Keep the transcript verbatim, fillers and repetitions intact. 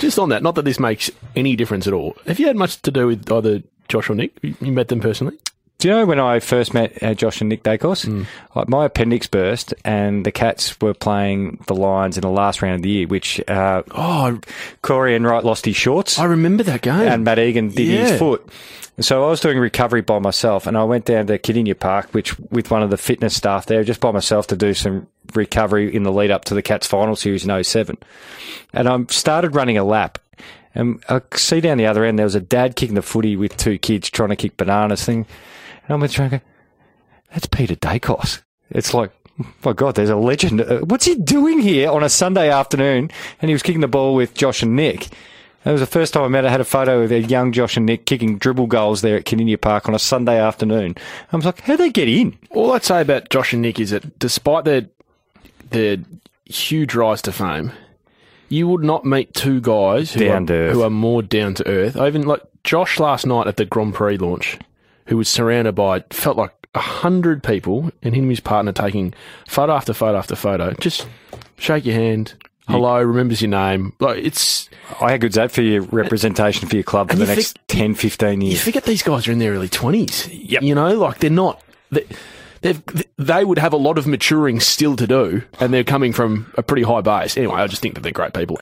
Just on that, not that this makes any difference at all. Have you had much to do with either Josh or Nick? You you met them personally? Do you know when I first met uh, Josh and Nick Dacos, mm. like my appendix burst and the Cats were playing the Lions in the last round of the year, which uh, oh, Corey Enright lost his shorts. I remember that game. And Matt Egan did yeah. his foot. So I was doing recovery by myself, and I went down to Kidinia Park, which with one of the fitness staff there, just by myself to do some recovery in the lead up to the Cats final series in oh seven. And I started running a lap. And I see down the other end there was a dad kicking the footy with two kids trying to kick bananas thing. And I'm with trying to go, that's Peter Dacos. It's like, oh my God, there's a legend. What's he doing here on a Sunday afternoon? And he was kicking the ball with Josh and Nick. That was the first time I met. I had a photo of a young Josh and Nick kicking dribble goals there at Kidinia Park on a Sunday afternoon. I was like, how'd they get in? All I'd say about Josh and Nick is that despite their, their huge rise to fame, you would not meet two guys who, down are, who are more down to earth. I even like Josh last night at the Grand Prix launch, who was surrounded by, felt like a hundred people, and him and his partner taking photo after photo after photo. Just shake your hand. Hello, remembers your name. Like it's. I had good that for your representation for your club for the next for, ten, fifteen years. You forget these guys are in their early twenties. Yep. You know, like they're not. They, they've, they would have a lot of maturing still to do, and they're coming from a pretty high base. Anyway, I just think that they're great people.